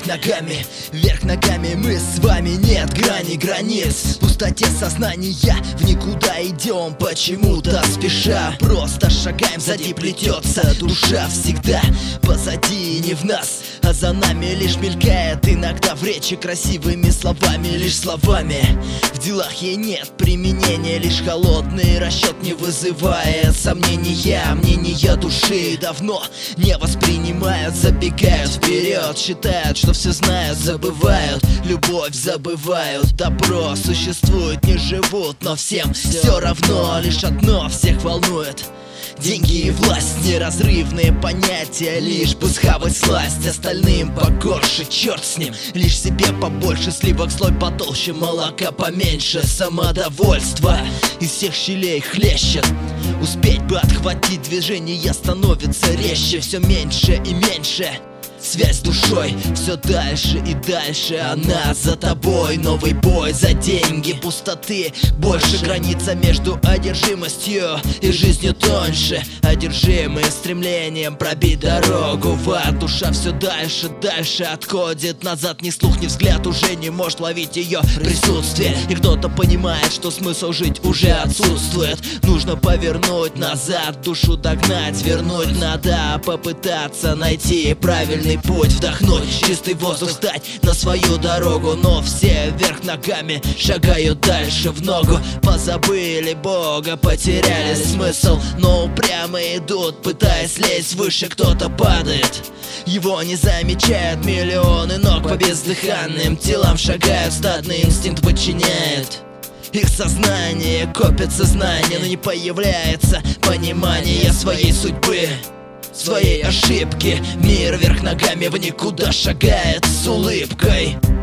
вверх ногами мы с вами, нет границ. В пустоте сознания в никуда идем, почему-то спеша. Просто шагаем, сзади плетется душа всегда. Позади не в нас, а за нами лишь мелькает иногда в речи красивыми словами, лишь словами. В делах ей нет применения, лишь холодный расчет не вызывает сомнения. Мнения души давно не воспринимают, забегают вперед, считают, что все знают, забывают любовь, забывают добро. Существуют, не живут, но всем все равно, лишь одно всех волнует: деньги и власть, неразрывные понятия, лишь бы схавать сласть. Остальным погорше, черт с ним, лишь себе побольше, сливок слой потолще, молока поменьше. Самодовольство из всех щелей хлещет, успеть бы отхватить движение становится резче, все меньше и меньше. Связь с душой все дальше и дальше, она за тобой. Новый бой за деньги, пустоты больше. Граница между одержимостью и жизнью тоньше. Одержимые стремлением пробить дорогу в ад. Душа все дальше отходит назад. Ни слух, ни взгляд уже не может ловить ее присутствие. И кто-то понимает, что смысл жить уже отсутствует. Нужно повернуть назад, душу догнать, вернуть. Надо попытаться найти правильный путь, вдохнуть чистый воздух, встать на свою дорогу. Но все вверх ногами шагают дальше в ногу. Позабыли Бога, потеряли смысл, но упрямо идут, пытаясь лезть выше. Кто-то падает, его не замечают миллионы ног. По бездыханным телам шагают, стадный инстинкт подчиняет их сознание. Копится знания, но не появляется понимание своей судьбы, своей ошибки. Мир вверх ногами в никуда шагает с улыбкой.